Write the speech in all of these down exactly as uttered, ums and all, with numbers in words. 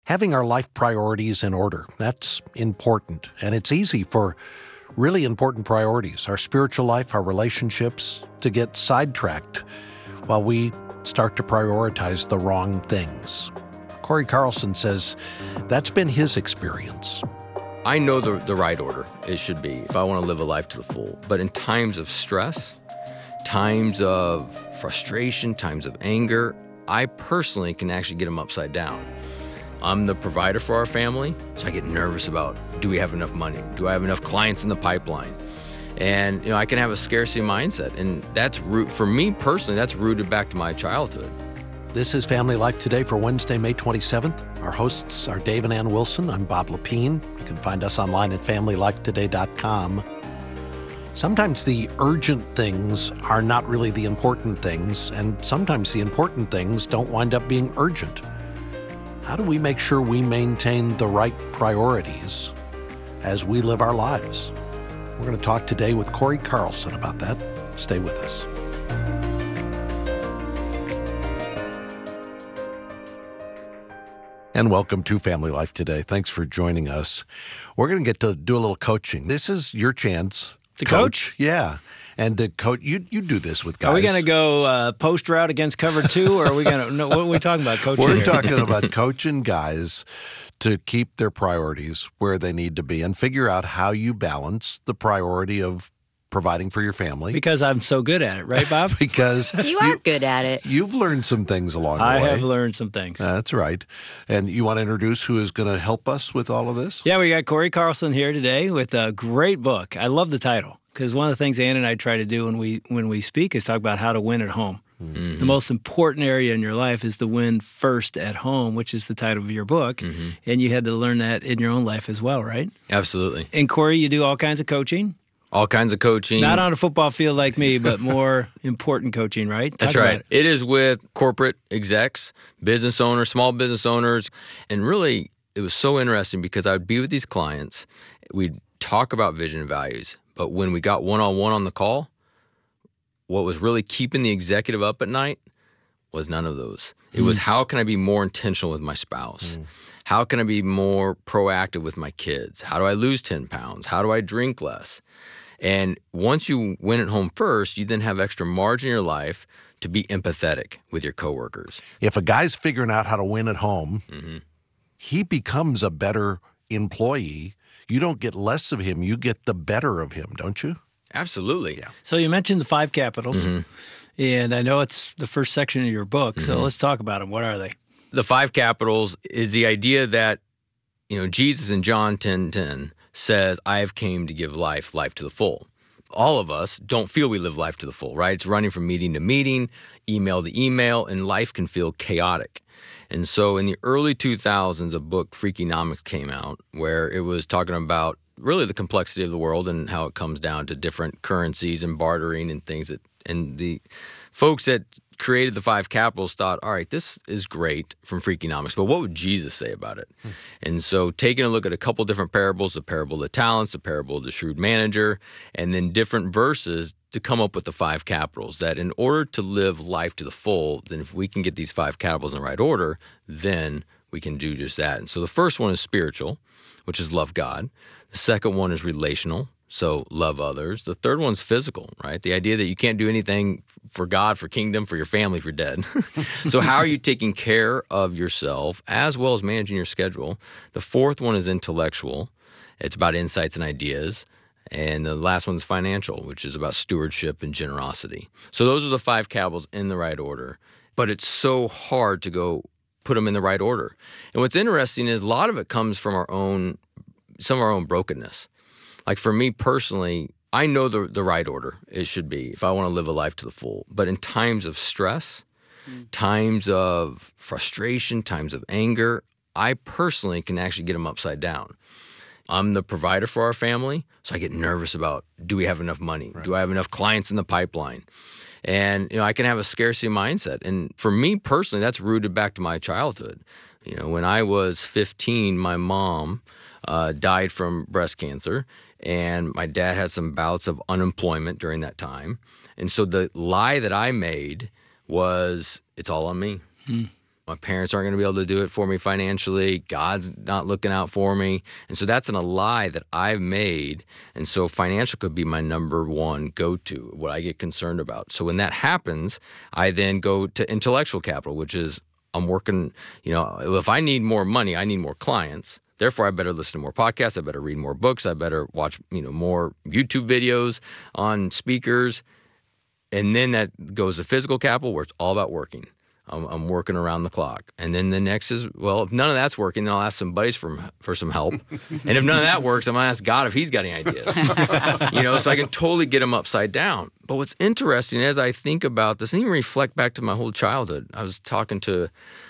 Having our life priorities in order, that's important. And it's easy for really important priorities, our spiritual life, our relationships, to get sidetracked while we start to prioritize the wrong things. Corey Carlson says that's been his experience. I know the, the right order it should be if I want to live a life to the full. But in times of stress, times of frustration, times of anger, I personally can actually get them upside down. I'm the provider for our family, so I get nervous about, do we have enough money? Do I have enough clients in the pipeline? And, you know, I can have a scarcity mindset, and that's root for me personally, that's rooted back to my childhood. This is Family Life Today for Wednesday, May twenty-seventh. Our hosts are Dave and Ann Wilson. I'm Bob Lepine. You can find us online at family life today dot com. Sometimes the urgent things are not really the important things, and sometimes the important things don't wind up being urgent. How do we make sure we maintain the right priorities as we live our lives? We're going to talk today with Corey Carlson about that. Stay with us. And welcome to Family Life Today. Thanks for joining us. We're going to get to do a little coaching. This is your chance. To coach? coach? Yeah. And to coach, you you do this with guys. Are we going to go uh, post route against cover two, or are we going to, no, what are we talking about coaching We're here? talking about coaching guys to keep their priorities where they need to be and figure out how you balance the priority of providing for your family. Because I'm so good at it, right, Bob? Because you are you, good at it. You've learned some things along the I way. I have learned some things. That's right. And you want to introduce who is going to help us with all of this? Yeah, we got Corey Carlson here today with a great book. I love the title because one of the things Ann and I try to do when we when we speak is talk about how to win at home. Mm-hmm. The most important area in your life is to win first at home, which is the title of your book. Mm-hmm. And you had to learn that in your own life as well, right? Absolutely. And Corey, you do all kinds of coaching? All kinds of coaching. Not on a football field like me, but more important coaching, right? Talk That's right. It. it is with corporate execs, business owners, small business owners. And really, it was so interesting because I would be with these clients. We'd talk about vision and values. But when we got one-on-one on the call, what was really keeping the executive up at night was none of those. It mm. was, how can I be more intentional with my spouse? Mm. How can I be more proactive with my kids? How do I lose ten pounds? How do I drink less? And once you win at home first, you then have extra margin in your life to be empathetic with your coworkers. If a guy's figuring out how to win at home, mm-hmm. he becomes a better employee. You don't get less of him, you get the better of him, don't you? Absolutely. Yeah. So you mentioned the five capitals, mm-hmm. and I know it's the first section of your book, mm-hmm. so let's talk about them. What are they? The five capitals is the idea that, you know, Jesus in John ten ten says, I have came to give life, life to the full. All of us don't feel we live life to the full, right? It's running from meeting to meeting, email to email, and life can feel chaotic. And so in the early two thousands, a book, Freakonomics, came out where it was talking about really the complexity of the world and how it comes down to different currencies and bartering and things that, and the folks that created the five capitals thought, all right, this is great from Freakonomics, but what would Jesus say about it? Hmm. And so taking a look at a couple different parables, the parable of the talents, the parable of the shrewd manager, and then different verses to come up with the five capitals, that in order to live life to the full, then if we can get these five capitals in the right order, then we can do just that. And so the first one is spiritual, which is love God. The second one is relational, so love others. The third one's physical, right? The idea that you can't do anything for God, for kingdom, for your family, if you're dead. So how are you taking care of yourself as well as managing your schedule? The fourth one is intellectual. It's about insights and ideas. And the last one's financial, which is about stewardship and generosity. So those are the five capitals in the right order. But it's so hard to go put them in the right order. And what's interesting is a lot of it comes from our own, some of our own brokenness. Like for me personally, I know the the right order it should be if I want to live a life to the full. But in times of stress, mm. times of frustration, times of anger, I personally can actually get them upside down. I'm the provider for our family, so I get nervous about, do we have enough money? Right. Do I have enough clients in the pipeline? And, you know, I can have a scarcity mindset. And for me personally, that's rooted back to my childhood. You know, when I was fifteen, my mom uh, died from breast cancer, and my dad had some bouts of unemployment during that time. And so the lie that I made was, it's all on me. Hmm. My parents aren't going to be able to do it for me financially. God's not looking out for me. And so that's an, a lie that I've made. And so financial could be my number one go-to, what I get concerned about. So when that happens, I then go to intellectual capital, which is I'm working, you know, if I need more money, I need more clients. Therefore, I better listen to more podcasts. I better read more books. I better watch, you know, more YouTube videos on speakers. And then that goes to physical capital, where it's all about working. I'm, I'm working around the clock. And then the next is, well, if none of that's working, then I'll ask some buddies for, for some help. And if none of that works, I'm going to ask God if he's got any ideas. You know, so I can totally get them upside down. But what's interesting as I think about this, and even reflect back to my whole childhood, I was talking to,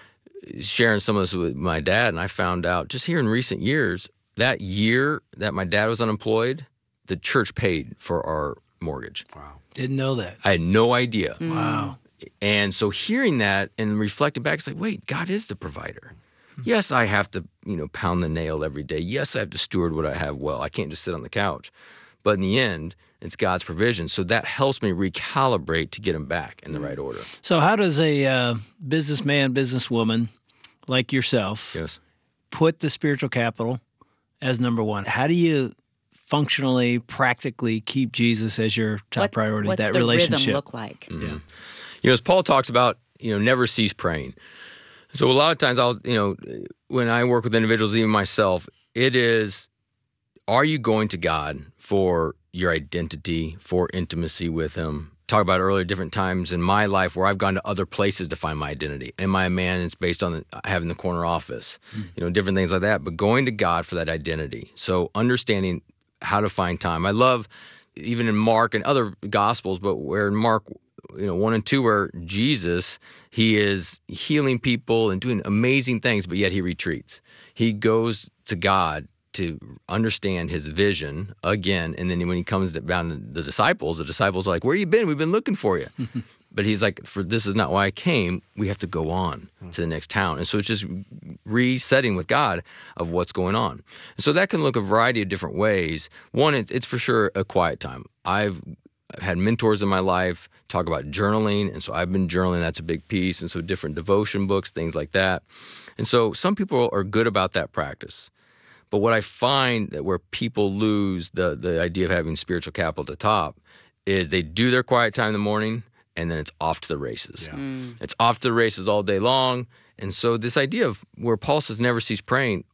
sharing some of this with my dad, and I found out just here in recent years, that year that my dad was unemployed, the church paid for our mortgage. Wow. Didn't know that. I had no idea. Mm. Wow. And so hearing that and reflecting back, it's like, wait, God is the provider. Yes, I have to, you know, pound the nail every day. Yes, I have to steward what I have well. I can't just sit on the couch. But in the end, it's God's provision. So that helps me recalibrate to get him back in the right order. So how does a uh, businessman, businesswoman like yourself Yes. put the spiritual capital as number one? How do you functionally, practically keep Jesus as your top What- priority, what's that the relationship? rhythm look like? Yeah. You know, as Paul talks about, you know, never cease praying. So a lot of times I'll, you know, when I work with individuals, even myself, it is, are you going to God for your identity, for intimacy with him? Talk about earlier different times in my life where I've gone to other places to find my identity. Am I a man? It's based on the, having the corner office, you know, different things like that. But going to God for that identity. So understanding how to find time. I love even in Mark and other Gospels, but where in Mark, you know, one and two, where Jesus, he is healing people and doing amazing things, but yet he retreats. He goes to God to understand his vision again. And then when he comes down to the disciples, the disciples are like, where you been? We've been looking for you. But he's like, for this is not why I came. We have to go on to the next town. And so it's just resetting with God of what's going on. And so that can look a variety of different ways. One, it's, it's for sure a quiet time. I've had mentors in my life talk about journaling. And so I've been journaling. That's a big piece. And so different devotion books, things like that. And so some people are good about that practice. But what I find that where people lose the, the idea of having spiritual capital at the top is they do their quiet time in the morning, and then it's off to the races. Yeah. Mm. It's off to the races all day long. And so this idea of where Paul says never cease praying,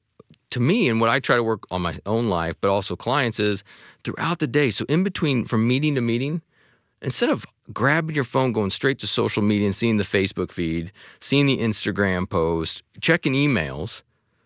to me, and what I try to work on my own life, but also clients, is throughout the day. So in between, from meeting to meeting, instead of grabbing your phone, going straight to social media and seeing the Facebook feed, seeing the Instagram post, checking emails,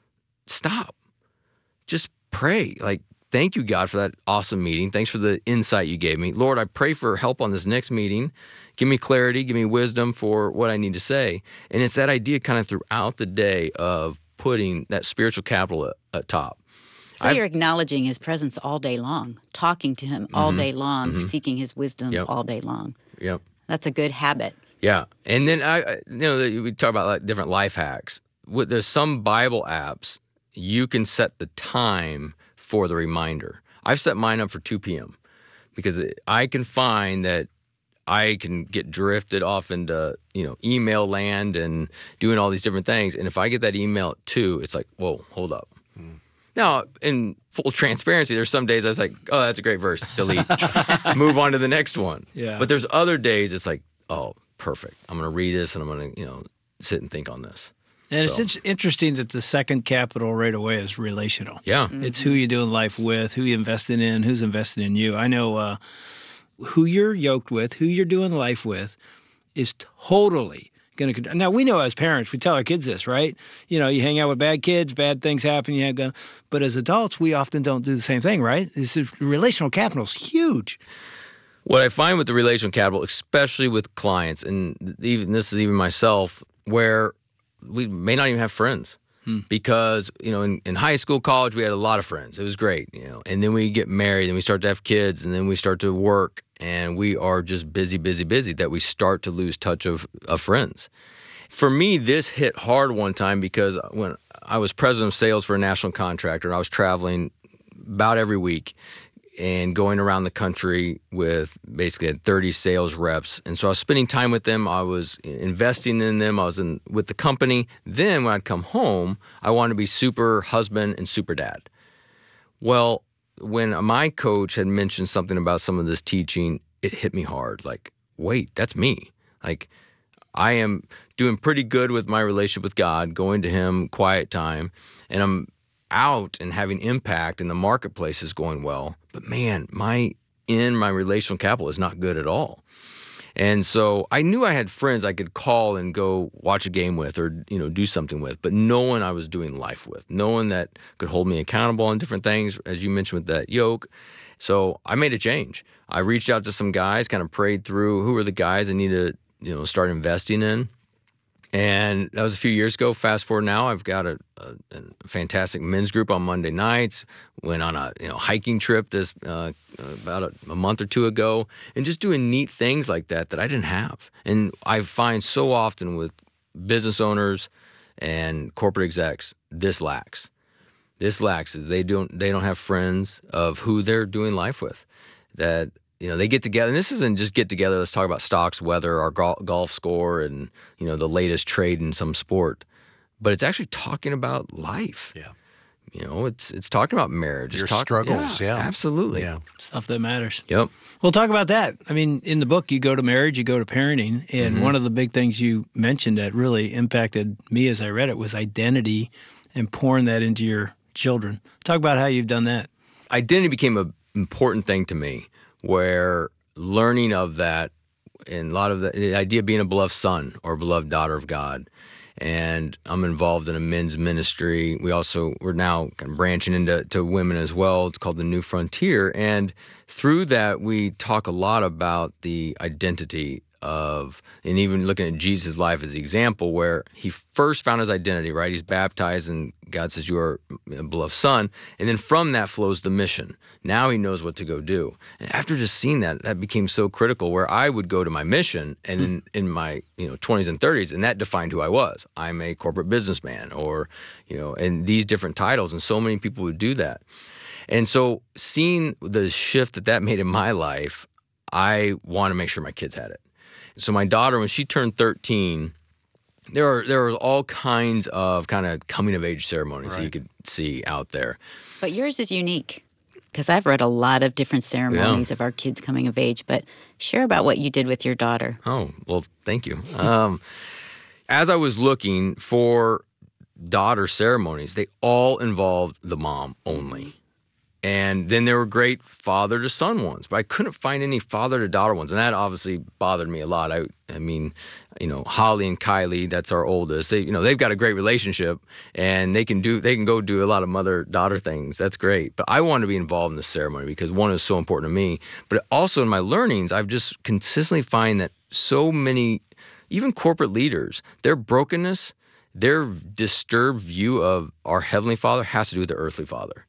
stop. Just pray. Like, thank you, God, for that awesome meeting. Thanks for the insight you gave me. Lord, I pray for help on this next meeting. Give me clarity, give me wisdom for what I need to say. And it's that idea kind of throughout the day of putting that spiritual capital at, at top. So I've- you're acknowledging his presence all day long, talking to him all day long, seeking his wisdom Yep. all day long. Yep. That's a good habit. Yeah. And then, I, I- you know, we talk about like different life hacks. With, there's some Bible apps, you can set the time for the reminder. I've set mine up for two p.m. because I can find that I can get drifted off into, you know, email land and doing all these different things. And if I get that email at two, it's like, whoa, hold up. Mm. Now, in full transparency, there's some days I was like, oh, that's a great verse, delete, move on to the next one. Yeah. But there's other days it's like, oh, perfect. I'm going to read this and I'm going to, you know, sit and think on this. And it's So- in- interesting that the second capital right away is relational. Yeah. It's who you're doing life with, who you investing in, who's investing in you. I know uh, who you're yoked with, who you're doing life with is totally going to. Now, we know as parents, we tell our kids this, right? You know, you hang out with bad kids, bad things happen. You have, but as adults, we often don't do the same thing, right? This is, relational capital is huge. What I find with the relational capital, especially with clients, and even this is even myself, where we may not even have friends. Hmm. Because, you know, in, in high school, college, we had a lot of friends. It was great, you know. And then we get married and we start to have kids and then we start to work and we are just busy, busy, busy that we start to lose touch of, of friends. For me, this hit hard one time because when I was president of sales for a national contractor and I was traveling about every week, and going around the country with basically thirty sales reps. And so I was spending time with them. I was investing in them. I was in with the company. Then when I'd come home, I wanted to be super husband and super dad. Well, when my coach had mentioned something about some of this teaching, it hit me hard. Like, wait, that's me. Like, I am doing pretty good with my relationship with God, going to him, quiet time, and I'm out and having impact, and the marketplace is going well. But man, my in my relational capital is not good at all. And so I knew I had friends I could call and go watch a game with, or you know, do something with, but no one I was doing life with, no one that could hold me accountable on different things, as you mentioned with that yoke. So I made a change. I reached out to some guys, kind of prayed through who are the guys I need to, you know, start investing in. And that was a few years ago. Fast forward now, I've got a, a, a fantastic men's group on Monday nights. Went on a you know hiking trip this uh, about a, a month or two ago, and just doing neat things like that that I didn't have. And I find so often with business owners and corporate execs, this lacks. This lacks is they don't they don't have friends of who they're doing life with. That You know, they get together, and this isn't just get together, let's talk about stocks, weather, our gol- golf score, and, you know, the latest trade in some sport. But it's actually talking about life. Yeah. You know, it's it's talking about marriage. Your it's talk- struggles, yeah. Absolutely. Yeah. Stuff that matters. Yep. We'll talk about that. I mean, in the book, you go to marriage, you go to parenting, and Mm-hmm. one of the big things you mentioned that really impacted me as I read it was identity and pouring that into your children. Talk about how you've done that. Identity became an important thing to me, where learning of that, and a lot of the, the idea of being a beloved son or beloved daughter of God. And I'm involved in a men's ministry. We also, we're now kind of branching into to women as well. It's called The New Frontier. And through that, we talk a lot about the identity of, and even looking at Jesus' life as the example, where he first found his identity, right? He's baptized and God says, you are a beloved son. And then from that flows the mission. Now he knows what to go do. And after just seeing that, that became so critical, where I would go to my mission and in, in my you know twenties and thirties, and that defined who I was. I'm a corporate businessman, or, you know, and these different titles. And so many people would do that. And so seeing the shift that that made in my life, I want to make sure my kids had it. So my daughter, when she turned thirteen, there are there are all kinds of kind of coming of age ceremonies Right. that you could see out there. But yours is unique, because I've read a lot of different ceremonies Yeah. of our kids coming of age. But share about what you did with your daughter. Oh, well, thank you. Um, as I was looking for daughter ceremonies, they all involved the mom only. And then there were great father to son ones, but I couldn't find any father to daughter ones. And that obviously bothered me a lot. I I mean, you know, Holly and Kylie, that's our oldest. They, you know, they've got a great relationship, and they can do they can go do a lot of mother daughter things. That's great. But I wanted to be involved in the ceremony because one is so important to me. But also in my learnings, I've just consistently find that so many, even corporate leaders, their brokenness, their disturbed view of our Heavenly Father has to do with their earthly father.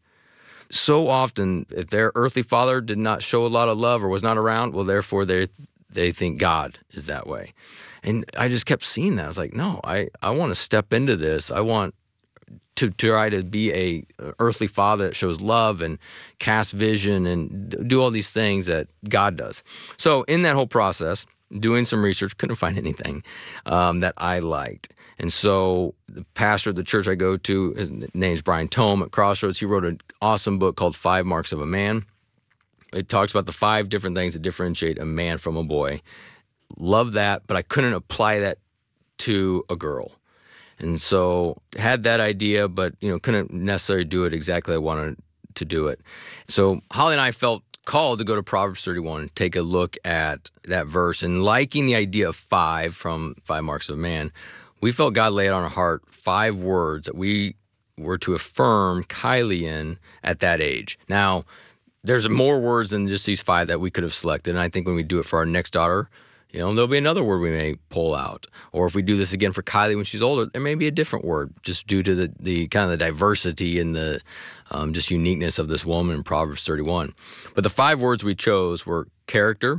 So often, if their earthly father did not show a lot of love or was not around, well, therefore they they think God is that way. And I just kept seeing that. I was like, no, I, I want to step into this. I want to, to try to be a earthly father that shows love and cast vision and do all these things that God does. So in that whole process, doing some research, couldn't find anything um, that I liked. And so the pastor of the church I go to, his name's Brian Tome at Crossroads. He wrote an awesome book called Five Marks of a Man. It talks about the five different things that differentiate a man from a boy. Love that, but I couldn't apply that to a girl. And so had that idea, but you know, couldn't necessarily do it exactly how I wanted to do it. So Holly and I felt called to go to Proverbs thirty-one, take a look at that verse, and liking the idea of five from Five Marks of a Man, we felt God laid on our heart five words that we were to affirm Kylie in at that age. Now, there's more words than just these five that we could have selected, and I think when we do it for our next daughter, you know, there'll be another word we may pull out. Or if we do this again for Kylie when she's older, there may be a different word just due to the, the kind of the diversity and the um, just uniqueness of this woman in Proverbs thirty-one. But the five words we chose were character,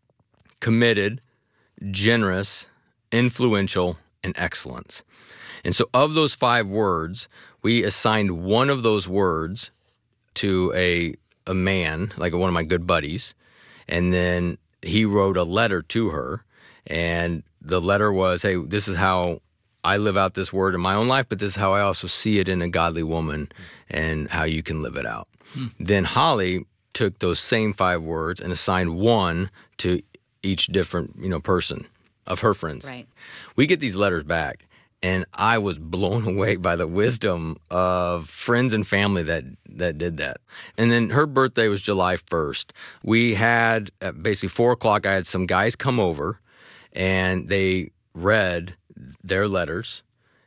committed, generous, influential, and excellence. And so of those five words, we assigned one of those words to a a man, like one of my good buddies, and then he wrote a letter to her, and the letter was, hey, this is how I live out this word in my own life, but this is how I also see it in a godly woman and how you can live it out. Hmm. Then Holly took those same five words and assigned one to each different, you know, person of her friends. Right. We get these letters back, and I was blown away by the wisdom of friends and family that that did that. And then her birthday was July first. We had, at basically four o'clock, I had some guys come over, and they read their letters,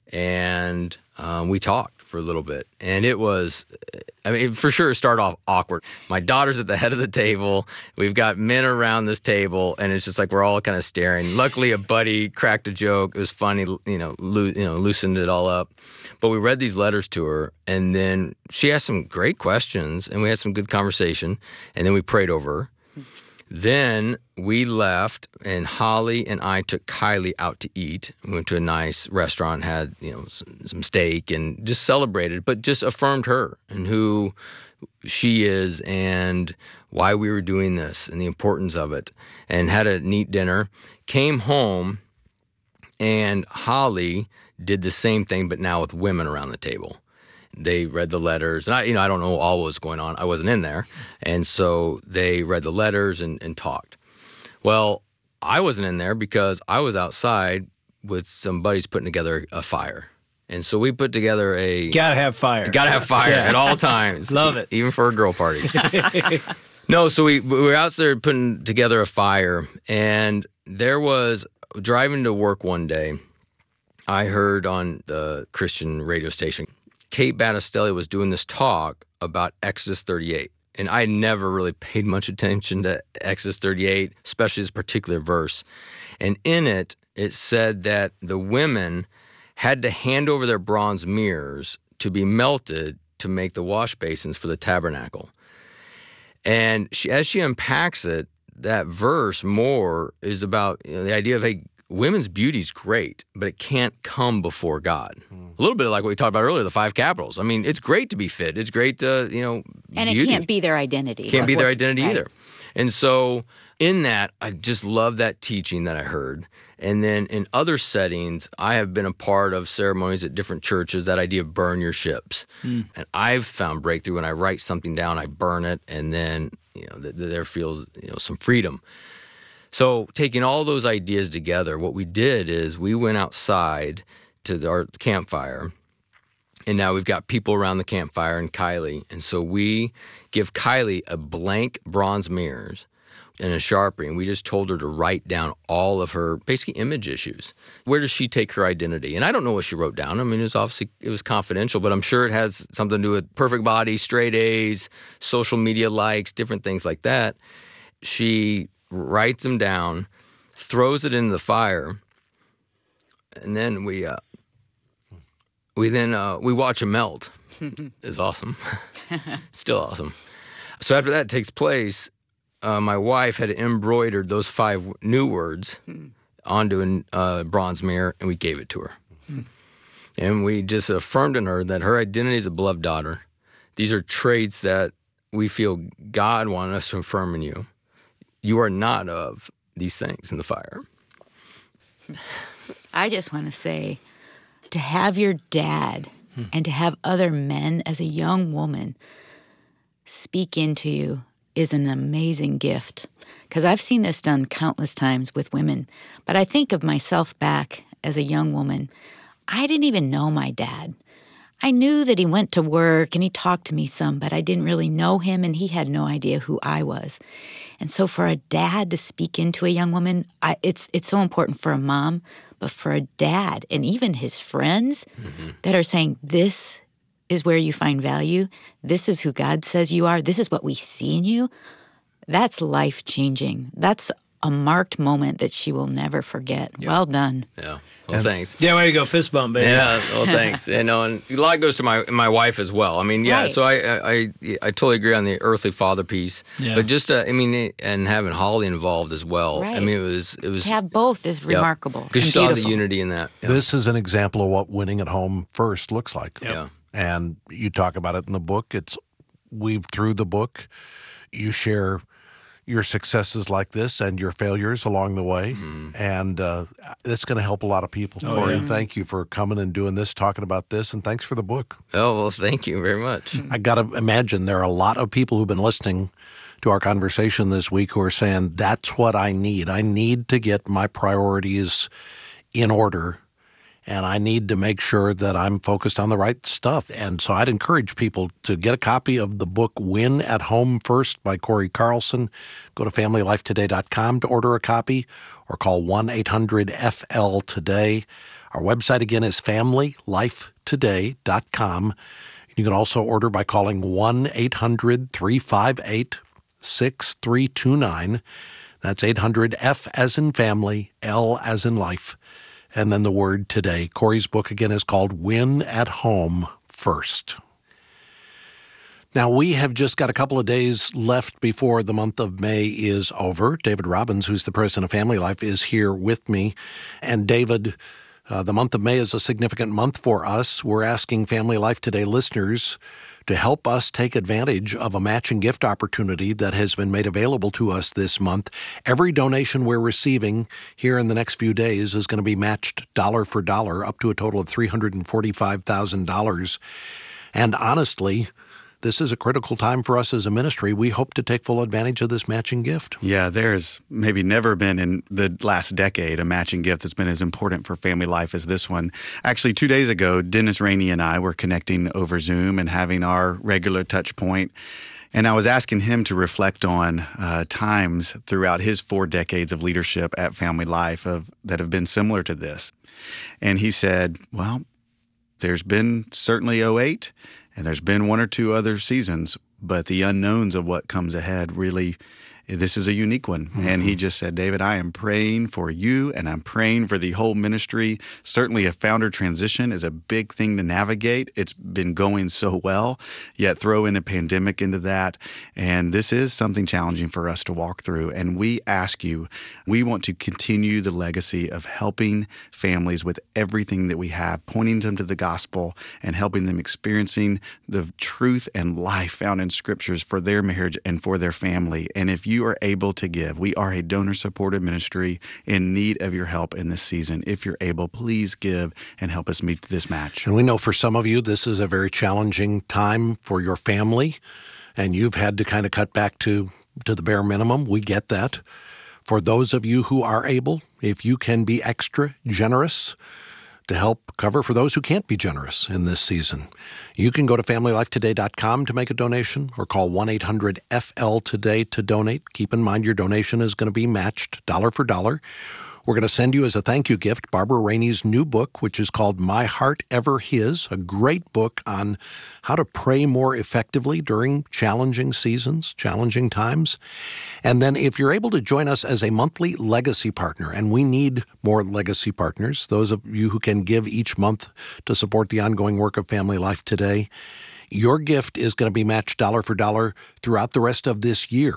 and um, we talked for a little bit. And it was, I mean, for sure it started off awkward. My daughter's at the head of the table. We've got men around this table, and it's just like we're all kind of staring. Luckily, a buddy cracked a joke. It was funny, you know, loo- you know, loosened it all up. But we read these letters to her, and then she asked some great questions, and we had some good conversation, and then we prayed over her. Then we left, and Holly and I took Kylie out to eat. We went to a nice restaurant, had, you know, some, some steak, and just celebrated, but just affirmed her and who she is and why we were doing this and the importance of it, and had a neat dinner. Came home, and Holly did the same thing, but now with women around the table. They read the letters, and I, you know, I don't know all what was going on. I wasn't in there, and so they read the letters and, and talked. Well, I wasn't in there because I was outside with some buddies putting together a fire, and so we put together a gotta have fire, gotta have fire yeah. at all times. Love it, even for a girl party. No, so we we were out there putting together a fire, and there was driving to work one day. I heard on the Christian radio station, Kate Battistelli was doing this talk about Exodus thirty-eight. And I never really paid much attention to Exodus thirty-eight, especially this particular verse. And in it, it said that the women had to hand over their bronze mirrors to be melted to make the wash basins for the tabernacle. And she, as she unpacks it, that verse more is about, you know, the idea of, hey, women's beauty is great, but it can't come before God. Mm. A little bit like what we talked about earlier, the five capitals. I mean, it's great to be fit. It's great to, you know, and beauty. It can't be their identity. Can't be what, their identity right. either. And so in that, I just love that teaching that I heard. And then in other settings, I have been a part of ceremonies at different churches, that idea of burn your ships. Mm. And I've found breakthrough when I write something down, I burn it, and then, you know, th- there feels, you know, some freedom. So taking all those ideas together, what we did is we went outside to the, our campfire, and now we've got people around the campfire and Kylie. And so we give Kylie a blank bronze mirrors and a Sharpie, and we just told her to write down all of her basically image issues. Where does she take her identity? And I don't know what she wrote down. I mean, it was obviously, it was confidential, but I'm sure it has something to do with perfect body, straight A's, social media likes, different things like that. She writes them down, throws it in the fire, and then we uh, we then uh, we watch them melt. It's awesome. Still awesome. So after that takes place, uh, my wife had embroidered those five new words onto a uh, bronze mirror, and we gave it to her. And we just affirmed in her that her identity is a beloved daughter. These are traits that we feel God wanted us to affirm in you. You are not of these things in the fire. I just want to say, to have your dad hmm. and to have other men as a young woman speak into you is an amazing gift. Because I've seen this done countless times with women. But I think of myself back as a young woman. I didn't even know my dad. I knew that he went to work and he talked to me some, but I didn't really know him, and he had no idea who I was. And so for a dad to speak into a young woman, I, it's it's so important for a mom, but for a dad and even his friends mm-hmm. that are saying, this is where you find value, this is who God says you are, this is what we see in you, that's life-changing. That's a marked moment that she will never forget. Yep. Well done. Yeah. Well, thanks. Yeah, way to go. Fist bump, baby. Yeah. Well, thanks. You know, and a lot goes to my my wife as well. I mean, yeah. Right. So I, I I I totally agree on the earthly father piece. Yeah. But just uh, I mean, and having Holly involved as well. Right. I mean, it was it was to have both is yep. remarkable. Because you saw the unity in that. Yep. This is an example of what winning at home first looks like. Yep. Yeah. And you talk about it in the book. It's weaved through the book. You share your successes like this and your failures along the way. Mm-hmm. And uh, it's going to help a lot of people. Oh, Corey, yeah. thank you for coming and doing this, talking about this, and thanks for the book. Oh, well, thank you very much. I got to imagine there are a lot of people who've been listening to our conversation this week who are saying, that's what I need. I need to get my priorities in order, and I need to make sure that I'm focused on the right stuff. And so I'd encourage people to get a copy of the book Win at Home First by Corey Carlson. Go to family life today dot com to order a copy or call one eight hundred F L today. Our website again is family life today dot com. You can also order by calling one eight hundred three five eight six three two nine. That's eight hundred F as in family, L as in life, and then the word today. Corey's book again is called Win at Home First. Now, we have just got a couple of days left before the month of May is over. David Robbins, who's the president of Family Life, is here with me. And David, uh, the month of May is a significant month for us. We're asking Family Life Today listeners to help us take advantage of a matching gift opportunity that has been made available to us this month. Every donation we're receiving here in the next few days is going to be matched dollar for dollar up to a total of three hundred forty-five thousand dollars. And honestly, this is a critical time for us as a ministry. We hope to take full advantage of this matching gift. Yeah, there's maybe never been in the last decade a matching gift that's been as important for family life as this one. Actually, two days ago, Dennis Rainey and I were connecting over Zoom and having our regular touch point. And I was asking him to reflect on uh, times throughout his four decades of leadership at Family Life of, that have been similar to this. And he said, well, there's been certainly oh eight, and there's been one or two other seasons, but the unknowns of what comes ahead really, this is a unique one. Mm-hmm. And he just said, David, I am praying for you and I'm praying for the whole ministry. Certainly a founder transition is a big thing to navigate. It's been going so well, yet throw in a pandemic into that. And this is something challenging for us to walk through. And we ask you, we want to continue the legacy of helping families with everything that we have, pointing them to the gospel and helping them experiencing the truth and life found in scriptures for their marriage and for their family. And if you You are able to give. We are a donor-supported ministry in need of your help in this season. If you're able, please give and help us meet this match. And we know for some of you, this is a very challenging time for your family, and you've had to kind of cut back to, to the bare minimum. We get that. For those of you who are able, if you can be extra generous to help cover for those who can't be generous in this season, you can go to family life today dot com to make a donation or call one eight hundred F L today to donate. Keep in mind your donation is going to be matched dollar for dollar. We're going to send you as a thank you gift Barbara Rainey's new book, which is called My Heart Ever His, a great book on how to pray more effectively during challenging seasons, challenging times. And then if you're able to join us as a monthly legacy partner, and we need more legacy partners, those of you who can give each month to support the ongoing work of Family Life Today, your gift is going to be matched dollar for dollar throughout the rest of this year.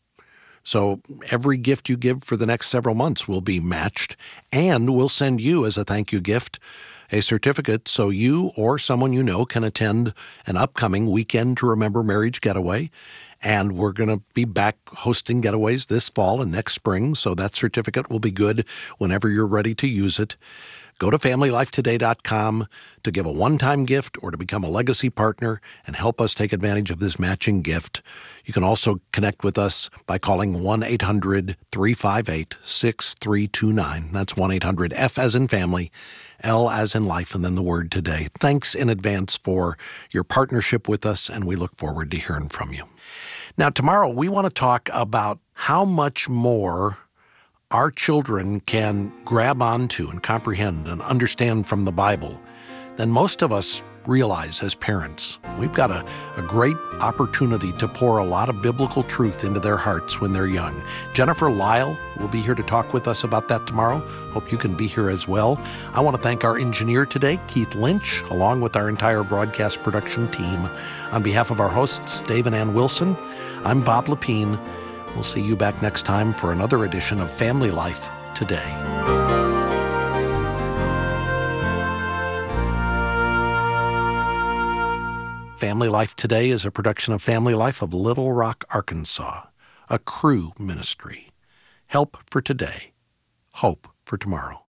So every gift you give for the next several months will be matched, and we'll send you as a thank you gift a certificate so you or someone you know can attend an upcoming Weekend to Remember Marriage getaway. And we're going to be back hosting getaways this fall and next spring, so that certificate will be good whenever you're ready to use it. Go to family life today dot com to give a one-time gift or to become a legacy partner and help us take advantage of this matching gift. You can also connect with us by calling one eight hundred three five eight six three two nine. That's one eight hundred F as in family, L as in life, and then the word today. Thanks in advance for your partnership with us, and we look forward to hearing from you. Now, tomorrow we want to talk about how much more our children can grab onto and comprehend and understand from the Bible than most of us realize as parents. We've got a, a great opportunity to pour a lot of biblical truth into their hearts when they're young. Jennifer Lyle will be here to talk with us about that tomorrow. Hope you can be here as well. I want to thank our engineer today, Keith Lynch, along with our entire broadcast production team. On behalf of our hosts, Dave and Ann Wilson, I'm Bob Lepine. We'll see you back next time for another edition of Family Life Today. Family Life Today is a production of Family Life of Little Rock, Arkansas, a Cru ministry. Help for today, hope for tomorrow.